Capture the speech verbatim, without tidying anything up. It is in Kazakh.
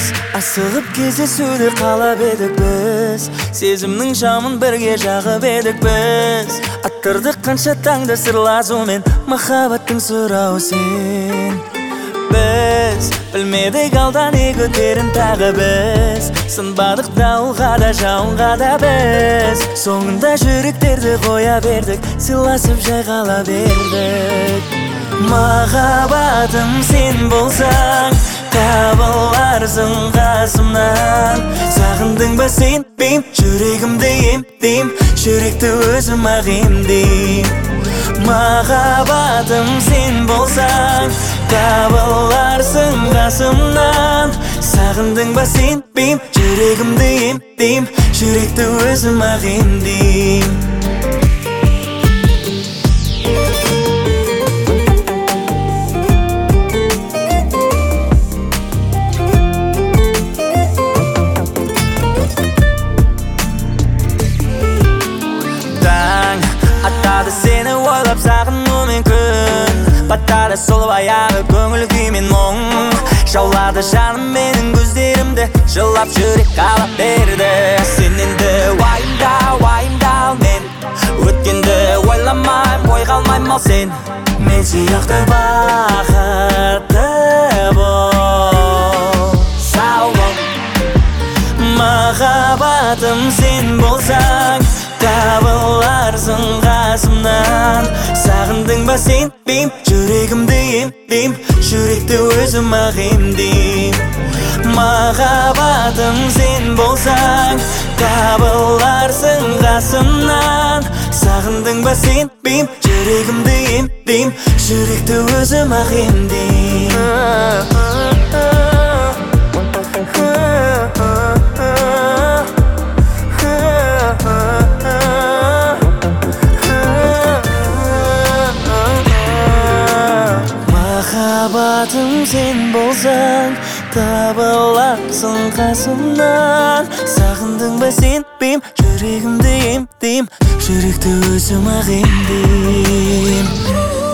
біз асығып кездесуді қалап едік біз, сезімнің шамын бірге жағып едік біз. Аттырдық қанша таңды сырласумен, махаббаттың сұрауы сен. Біз білмедік алда не көтерін тағы біз, сынбадық дауылға да жауынға да біз. Соңында жүректерді қоя бердік, сыйласып жай қала бердік. Махаббатым сен болсаң, табыларсың қасымнан. Сағындың ба сен бейм, жүрегімді емдейм, жүректі өзім ақ емдейм. Махаббатым сен болсаң, табыларсың қасымнан. Сағындың ба сен бейм, жүрегімді емдейм, жүректі өзім ақ емдейм. Сені ойлап сағынумен күн, батады сол баяғы көңіл күймен мұң. Жаулады жаным менің көздерімді, жылап жүрек қалап берді. Сен енді уайымда, уайымдал мен, өткенді ойламайм, ой қалмайм ал сен. Мен сияқты бақытты бол, сау бол. Махаббатым сен болсаң, табыларсың қасымнан. Сағындың ба сен бейм, жүрегімді емдейм, жүректі өзім ақ емдейм. Махаббатым сен болсаң, табыларсың қасымнан. Сағындың ба сен бейм, жүрегімді емдейм, жүректі өзім ақ емдейм. Махаббатым сен болсаң, табыларсың қасымнан. Сағындың ба сен бейм, жүрегімді емдейм, жүректі өзім ақ емдейм.